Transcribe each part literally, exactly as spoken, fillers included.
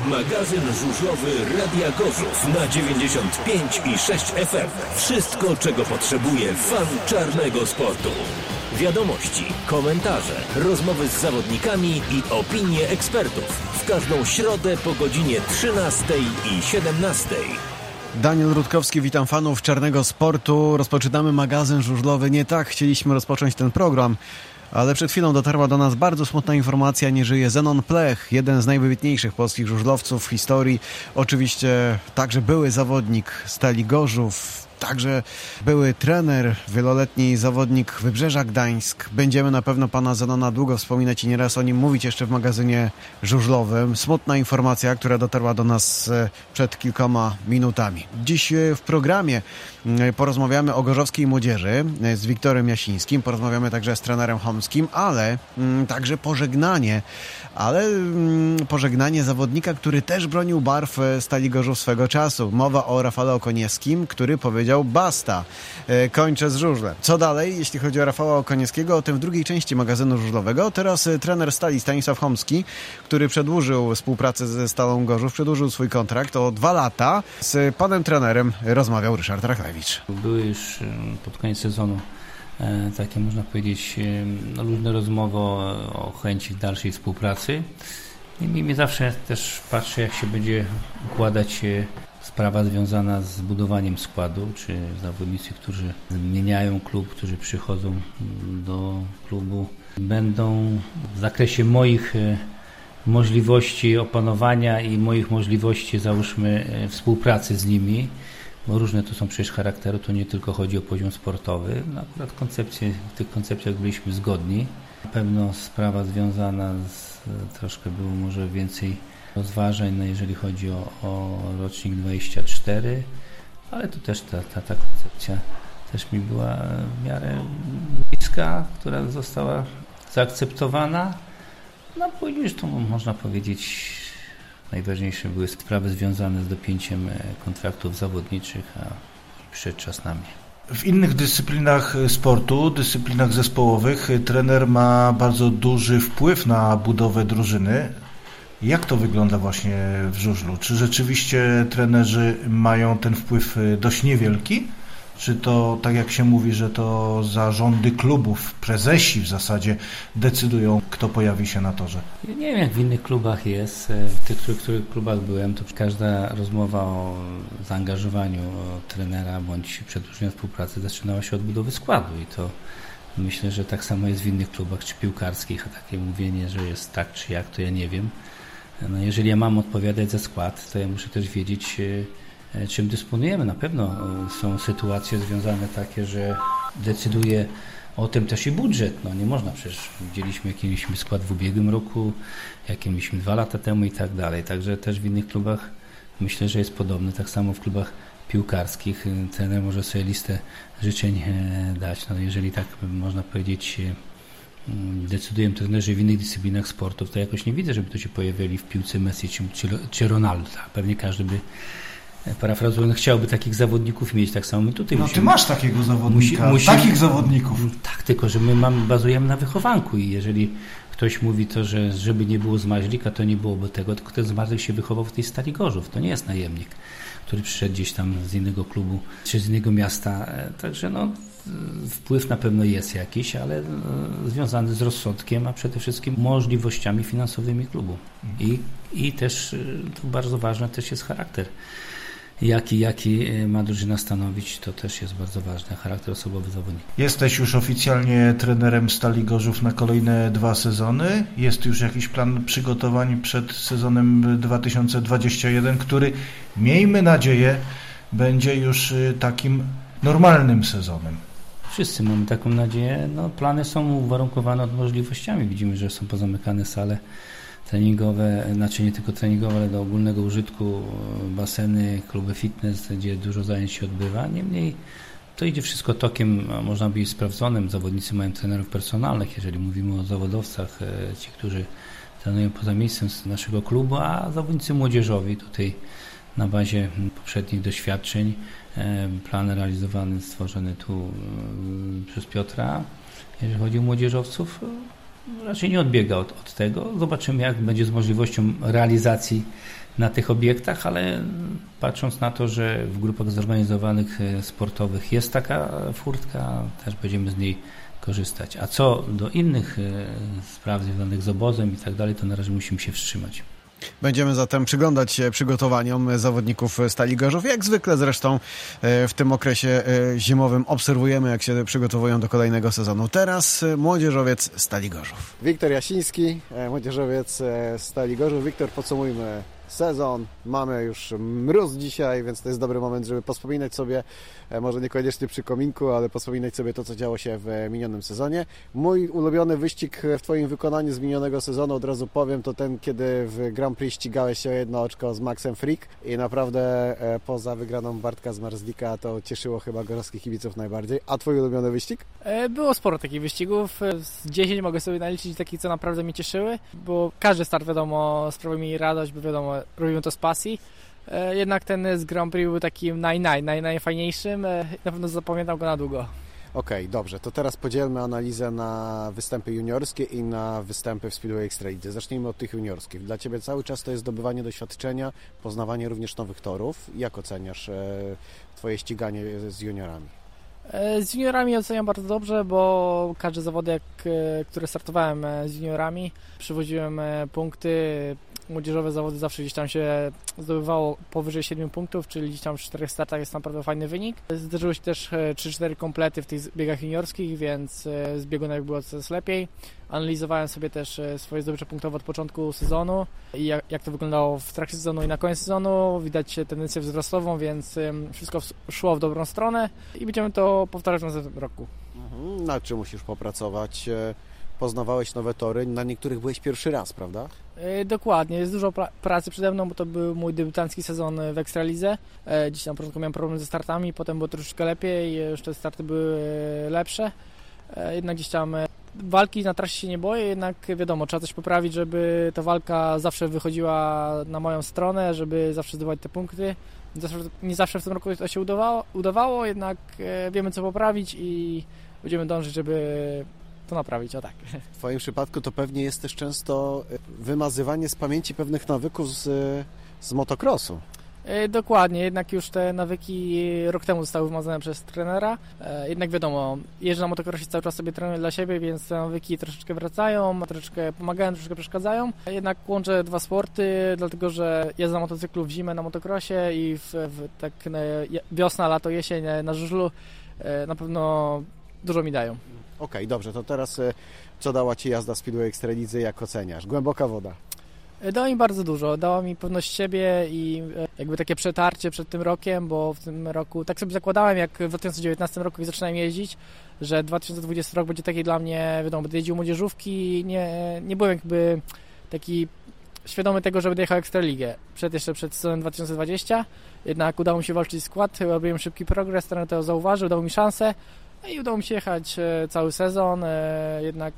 Magazyn żużlowy Radia Gorzów na dziewięćdziesiąt pięć i sześć F M. Wszystko, czego potrzebuje fan czarnego sportu. Wiadomości, komentarze, rozmowy z zawodnikami i opinie ekspertów. W każdą środę po godzinie trzynastej i siedemnastej. Daniel Rutkowski, witam fanów czarnego sportu. Rozpoczynamy magazyn żużlowy. Nie tak chcieliśmy rozpocząć ten program, ale przed chwilą dotarła do nas bardzo smutna informacja. Nie żyje Zenon Plech, jeden z najwybitniejszych polskich żużlowców w historii. Oczywiście także były zawodnik Stali Gorzów, także były trener, wieloletni zawodnik Wybrzeża Gdańsk. Będziemy na pewno pana Zenona długo wspominać i nieraz o nim mówić jeszcze w magazynie żużlowym. Smutna informacja, która dotarła do nas przed kilkoma minutami. Dziś w programie porozmawiamy o gorzowskiej młodzieży z Wiktorem Jasińskim, porozmawiamy także z trenerem Chomskim, ale mm, także pożegnanie, ale mm, pożegnanie zawodnika, który też bronił barw Stali Gorzów swego czasu. Mowa o Rafale Okoniewskim, który powiedział basta, e, kończę z żużlem. Co dalej, jeśli chodzi o Rafała Okoniewskiego? O tym w drugiej części magazynu żużlowego. Teraz trener Stali Stanisław Chomski, który przedłużył współpracę ze Stalą Gorzów, przedłużył swój kontrakt o dwa lata. Z panem trenerem rozmawiał Ryszard Rachlewicz. Były już pod koniec sezonu e, takie, można powiedzieć, e, różne rozmowy o, o chęci dalszej współpracy. I mi zawsze też patrzę, jak się będzie układać e, sprawa związana z budowaniem składu, czy zawodnicy, którzy zmieniają klub, którzy przychodzą do klubu, będą w zakresie moich e, możliwości opanowania i moich możliwości, załóżmy, e, współpracy z nimi. Bo różne to są przecież charaktery, to nie tylko chodzi o poziom sportowy. No akurat koncepcje, w tych koncepcjach byliśmy zgodni. Na pewno sprawa związana z, troszkę było może więcej rozważań, no jeżeli chodzi o, o rocznik dwadzieścia cztery, ale to też ta, ta, ta koncepcja też mi była w miarę bliska, która została zaakceptowana. No później już to można powiedzieć, najważniejsze były sprawy związane z dopięciem kontraktów zawodniczych, a przed czas na mnie. W innych dyscyplinach sportu, dyscyplinach zespołowych, trener ma bardzo duży wpływ na budowę drużyny. Jak to wygląda właśnie w żużlu? Czy rzeczywiście trenerzy mają ten wpływ dość niewielki? Czy to, tak jak się mówi, że to zarządy klubów, prezesi w zasadzie decydują, kto pojawi się na torze? Ja nie wiem, jak w innych klubach jest. W tych, w których klubach byłem, to każda rozmowa o zaangażowaniu trenera bądź przedłużeniu współpracy zaczynała się od budowy składu i to myślę, że tak samo jest w innych klubach czy piłkarskich, a takie mówienie, że jest tak czy jak, to ja nie wiem. No, jeżeli ja mam odpowiadać za skład, to ja muszę też wiedzieć, czym dysponujemy. Na pewno są sytuacje związane takie, że decyduje o tym też i budżet. No nie można, przecież widzieliśmy, jaki mieliśmy skład w ubiegłym roku, jaki mieliśmy dwa lata temu i tak dalej. Także też w innych klubach myślę, że jest podobne. Tak samo w klubach piłkarskich trener może sobie listę życzeń dać. No jeżeli tak można powiedzieć, decydują trenerzy w innych dyscyplinach sportów, to jakoś nie widzę, żeby to się pojawiali w piłce Messi czy, czy Ronaldo. Pewnie każdy by, parafrazując, chciałby takich zawodników mieć. Tak samo my tutaj No musimy, ty masz takiego zawodnika, musi, musimy, takich zawodników. Tak, tylko że my mamy, bazujemy na wychowanku i jeżeli ktoś mówi to, że żeby nie było Zmaźlika, to nie byłoby tego, tylko ten Zmaźlik się wychował w tej Stali Gorzów. To nie jest najemnik, który przyszedł gdzieś tam z innego klubu czy z innego miasta. Także no, wpływ na pewno jest jakiś, ale związany z rozsądkiem, a przede wszystkim możliwościami finansowymi klubu. I, i też to bardzo ważne też jest charakter. Jaki, jaki ma drużyna stanowić, to też jest bardzo ważne, charakter osobowy zawodnika. Jesteś już oficjalnie trenerem Stali Gorzów na kolejne dwa sezony. Jest już jakiś plan przygotowań przed sezonem dwa tysiące dwudziestym pierwszym, który, miejmy nadzieję, będzie już takim normalnym sezonem. Wszyscy mamy taką nadzieję. No, plany są uwarunkowane od możliwościami. Widzimy, że są pozamykane sale treningowe, znaczy nie tylko treningowe, ale do ogólnego użytku, baseny, kluby fitness, gdzie dużo zajęć się odbywa. Niemniej to idzie wszystko tokiem, można być sprawdzonym. Zawodnicy mają trenerów personalnych, jeżeli mówimy o zawodowcach, ci, którzy trenują poza miejscem z naszego klubu, a zawodnicy młodzieżowi tutaj na bazie poprzednich doświadczeń, plan realizowany, stworzony tu przez Piotra, jeżeli chodzi o młodzieżowców, raczej nie odbiega od, od tego. Zobaczymy, jak będzie z możliwością realizacji na tych obiektach, ale patrząc na to, że w grupach zorganizowanych sportowych jest taka furtka, też będziemy z niej korzystać. A co do innych spraw związanych z obozem i tak dalej, to na razie musimy się wstrzymać. Będziemy zatem przyglądać się przygotowaniom zawodników Stali Gorzów. Jak zwykle zresztą w tym okresie zimowym obserwujemy, jak się przygotowują do kolejnego sezonu. Teraz młodzieżowiec Stali Gorzów. Wiktor Jasiński, młodzieżowiec Stali Gorzów. Wiktor, podsumujmy sezon. Mamy już mróz dzisiaj, więc to jest dobry moment, żeby pospominać sobie, może niekoniecznie przy kominku, ale pospominać sobie to, co działo się w minionym sezonie. Mój ulubiony wyścig w Twoim wykonaniu z minionego sezonu, od razu powiem, to ten, kiedy w Grand Prix ścigałeś się o jedno oczko z Maxem Frick i naprawdę poza wygraną Bartka z Marzlika to cieszyło chyba gorowskich kibiców najbardziej. A Twój ulubiony wyścig? Było sporo takich wyścigów. Z dziesięć mogę sobie naliczyć takich, co naprawdę mnie cieszyły, bo każdy start, wiadomo, sprawia mi radość, bo wiadomo, robimy to z pasji. Jednak ten z Grand Prix był takim naj, naj, naj, najfajniejszym. Na pewno zapamiętam go na długo. Okej, okay, dobrze. To teraz podzielmy analizę na występy juniorskie i na występy w Speedway Ekstralidze. Zacznijmy od tych juniorskich. Dla Ciebie cały czas to jest zdobywanie doświadczenia, poznawanie również nowych torów. Jak oceniasz Twoje ściganie z juniorami? Z juniorami oceniam bardzo dobrze, bo każdy zawodek, który startowałem z juniorami, przywoziłem punkty. Młodzieżowe zawody zawsze gdzieś tam się zdobywało powyżej siedmiu punktów, czyli gdzieś tam w czterech startach jest naprawdę fajny wynik. Zdarzyły się też trzy cztery komplety w tych biegach juniorskich, więc z biegunek było coraz lepiej. Analizowałem sobie też swoje zdobycze punktowe od początku sezonu i jak, jak to wyglądało w trakcie sezonu i na koniec sezonu. Widać tendencję wzrostową, więc wszystko szło w dobrą stronę i będziemy to powtarzać w następnym roku. Mhm. Na czym musisz popracować? Poznawałeś nowe tory, na niektórych byłeś pierwszy raz, prawda? Yy, dokładnie, jest dużo pra- pracy przede mną, bo to był mój debiutancki sezon w Ekstralidze. Yy, dziś na początku miałem problem ze startami, potem było troszeczkę lepiej, już te starty były lepsze. Yy, jednak gdzieś tam walki na trasie się nie boję, jednak wiadomo, trzeba coś poprawić, żeby ta walka zawsze wychodziła na moją stronę, żeby zawsze zdobywać te punkty. Nie zawsze w tym roku to się udawało, udawało jednak yy, wiemy co poprawić i będziemy dążyć, żeby to naprawić, o tak. W Twoim przypadku to pewnie jest też często wymazywanie z pamięci pewnych nawyków z, z motocrossu. Yy, dokładnie, jednak już te nawyki rok temu zostały wymazane przez trenera. Yy, jednak wiadomo, jeżdżę na motocrossie cały czas sobie trenuję dla siebie, więc te nawyki troszeczkę wracają, troszeczkę pomagają, troszeczkę przeszkadzają. Jednak łączę dwa sporty, dlatego że jazda na motocyklu w zimę na motocrossie i w, w tak wiosna, lato, jesień na żużlu yy, na pewno dużo mi dają. Okej, okay, dobrze, to teraz co dała Ci jazda w Speedway Ekstralidze, jak oceniasz? Głęboka woda. Dała mi bardzo dużo, dała mi pewność siebie i jakby takie przetarcie przed tym rokiem, bo w tym roku, tak sobie zakładałem, jak w dwa tysiące dziewiętnastym roku zaczynałem jeździć, że dwa tysiące dwudziesty rok będzie taki dla mnie, wiadomo, będę jeździł młodzieżówki, nie, nie byłem jakby taki świadomy tego, że będę jechał Ekstraligę przed, jeszcze przed sezonem dwa tysiące dwudziestym, jednak udało mi się walczyć skład, robiłem szybki progres, trener to zauważył, dał mi szansę. I udało mi się jechać cały sezon, jednak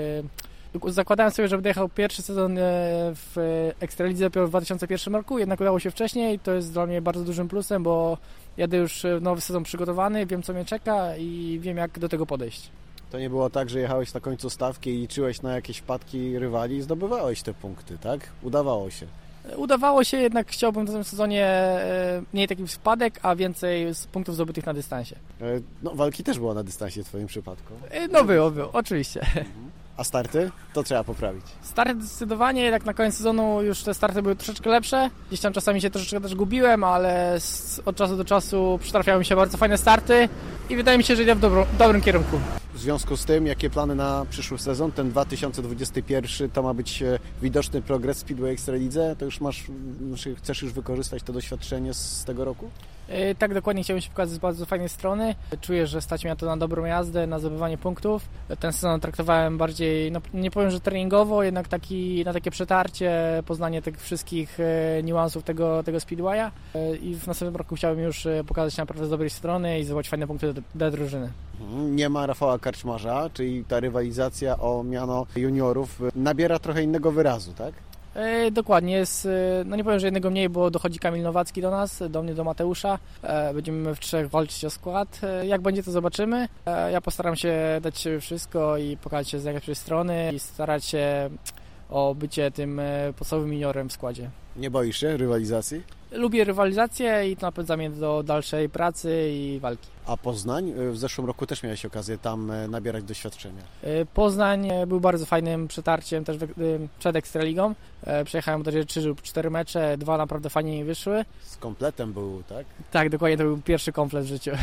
zakładałem sobie, że będę jechał pierwszy sezon w Ekstralidze dopiero w dwa tysiące pierwszym roku, jednak udało się wcześniej, to jest dla mnie bardzo dużym plusem, bo jadę już nowy sezon przygotowany, wiem co mnie czeka i wiem jak do tego podejść. To nie było tak, że jechałeś na końcu stawki i liczyłeś na jakieś wpadki rywali i zdobywałeś te punkty, tak? Udawało się. Udawało się, jednak chciałbym w tym sezonie mniej takich wpadek, a więcej punktów zdobytych na dystansie. No, walki też było na dystansie w Twoim przypadku. No było, było, oczywiście. A starty? To trzeba poprawić. Starty zdecydowanie, jednak na koniec sezonu już te starty były troszeczkę lepsze. Gdzieś tam czasami się troszeczkę też gubiłem, ale od czasu do czasu przytrafiały mi się bardzo fajne starty i wydaje mi się, że idę w dobro, dobrym kierunku. W związku z tym, jakie plany na przyszły sezon, ten dwa tysiące dwudziesty pierwszy, to ma być widoczny progres w Speedway Ekstralidze? To już masz, chcesz już wykorzystać to doświadczenie z tego roku? Yy, tak, dokładnie, chciałbym się pokazać z bardzo fajnej strony. Czuję, że stać mnie to na dobrą jazdę, na zdobywanie punktów. Ten sezon traktowałem bardziej, no, nie powiem, że treningowo, jednak taki, na takie przetarcie, poznanie tych wszystkich yy, niuansów tego, tego speedwaya. Yy, I w następnym roku chciałbym już yy, pokazać się naprawdę z dobrej strony i zdobyć fajne punkty dla, dla drużyny. Nie ma Rafała Karczmarza, czyli ta rywalizacja o miano juniorów nabiera trochę innego wyrazu, tak? E, dokładnie, jest, no nie powiem, że jednego mniej, bo dochodzi Kamil Nowacki do nas, do mnie, do Mateusza. E, będziemy w trzech walczyć o skład. E, jak będzie, to zobaczymy. E, ja postaram się dać wszystko i pokazać się z najlepszej strony i starać się o bycie tym podstawowym juniorem w składzie. Nie boisz się rywalizacji? Lubię rywalizację i to napędza mnie do dalszej pracy i walki. A Poznań? W zeszłym roku też miałeś okazję tam nabierać doświadczenia. Poznań był bardzo fajnym przetarciem też przed Ekstraligą. Przejechałem bodajże trzy lub cztery mecze, dwa naprawdę fajnie mi wyszły. Z kompletem był, tak? Tak, dokładnie, to był pierwszy komplet w życiu.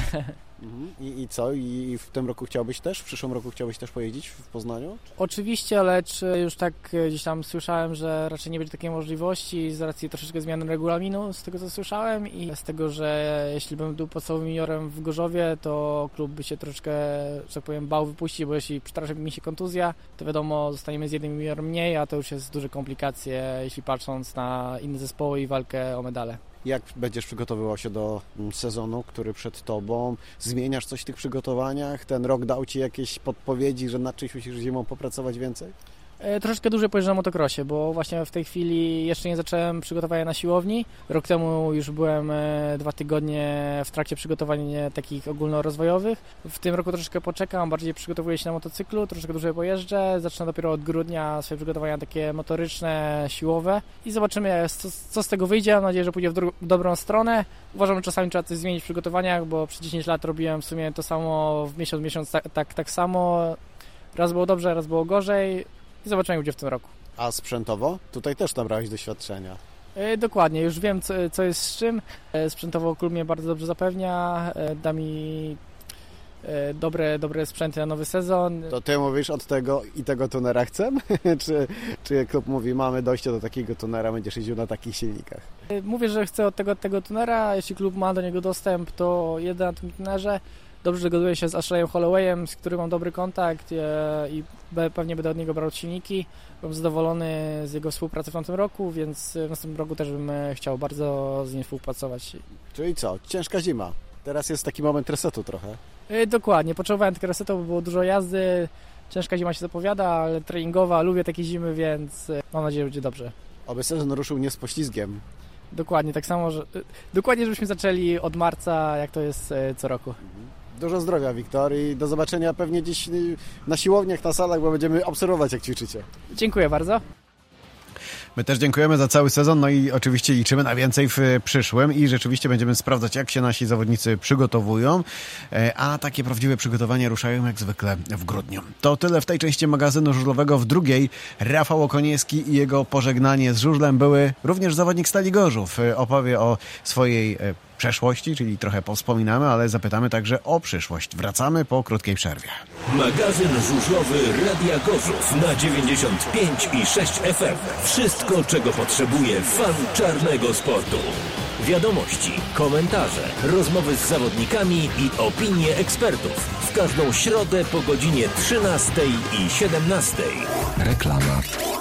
I, I co? I w tym roku chciałbyś też? W przyszłym roku chciałbyś też pojeździć w Poznaniu? Oczywiście, lecz już tak gdzieś tam słyszałem, że raczej nie będzie takiej możliwości z racji troszeczkę zmiany regulaminu, z tego co słyszałem i z tego, że jeśli bym był podstawowym juniorem w Gorzowie, to klub by się troszeczkę, że tak powiem, bał wypuścić, bo jeśli przytrafi mi się kontuzja, to wiadomo, zostaniemy z jednym juniorem mniej, a to już jest duże komplikacje, jeśli patrząc na inne zespoły i walkę o medale. Jak będziesz przygotowywał się do sezonu, który przed Tobą? Zmieniasz coś w tych przygotowaniach? Ten rok dał Ci jakieś podpowiedzi, że nad czymś musisz zimą popracować więcej? Troszeczkę dłużej pojeżdżam na motocrossie, bo właśnie w tej chwili jeszcze nie zacząłem przygotowania na siłowni. Rok temu już byłem dwa tygodnie w trakcie przygotowań takich ogólnorozwojowych. W tym roku troszeczkę poczekam, bardziej przygotowuję się na motocyklu, troszeczkę dłużej pojeżdżę. Zacznę dopiero od grudnia swoje przygotowania takie motoryczne, siłowe i zobaczymy, co, co z tego wyjdzie. Mam nadzieję, że pójdzie w, dru- w dobrą stronę. Uważam, że czasami trzeba coś zmienić w przygotowaniach, bo przez dziesięć lat robiłem w sumie to samo w miesiąc, miesiąc tak, tak, tak samo. Raz było dobrze, raz było gorzej. I zobaczymy, jak będzie w tym roku. A sprzętowo? Tutaj też nabrałeś doświadczenia. Yy, dokładnie, już wiem, co, co jest z czym. Yy, sprzętowo klub mnie bardzo dobrze zapewnia, yy, da mi yy, dobre, dobre sprzęty na nowy sezon. To ty mówisz od tego i tego tunera chcę? czy, czy klub mówi, mamy dojście do takiego tunera, będziesz jeździł na takich silnikach? Yy, mówię, że chcę od tego, od tego tunera, jeśli klub ma do niego dostęp, to jedę na tym tunerze. Dobrze dogaduję się z Ashleyem Hollowayem, z którym mam dobry kontakt e, i be, pewnie będę od niego brał silniki. Byłem zadowolony z jego współpracy w tamtym roku, więc w następnym roku też bym chciał bardzo z nim współpracować. Czyli co? Ciężka zima. Teraz jest taki moment resetu trochę. E, dokładnie. Potrzebowałem tego resetu, bo było dużo jazdy. Ciężka zima się zapowiada, ale treningowa. Lubię takie zimy, więc mam nadzieję, że będzie dobrze. Oby sezon ruszył nie z poślizgiem. Dokładnie, tak samo, że dokładnie, żebyśmy zaczęli od marca, jak to jest co roku. Dużo zdrowia, Wiktor, i do zobaczenia pewnie dziś na siłowniach, na salach, bo będziemy obserwować, jak ćwiczycie. Dziękuję bardzo. My też dziękujemy za cały sezon, no i oczywiście liczymy na więcej w przyszłym i rzeczywiście będziemy sprawdzać, jak się nasi zawodnicy przygotowują, a takie prawdziwe przygotowania ruszają jak zwykle w grudniu. To tyle w tej części magazynu żużlowego. W drugiej Rafał Okoniewski i jego pożegnanie z żużlem. Były również zawodnik Stali Gorzów. Opowie o swojej przeszłości, czyli trochę powspominamy, ale zapytamy także o przyszłość. Wracamy po krótkiej przerwie. Magazyn żużlowy Radia Gorzów na dziewięćdziesiąt pięć i sześć F M. Wszystko, czego potrzebuje fan czarnego sportu. Wiadomości, komentarze, rozmowy z zawodnikami i opinie ekspertów. W każdą środę po godzinie trzynastej i siedemnastej. Reklama.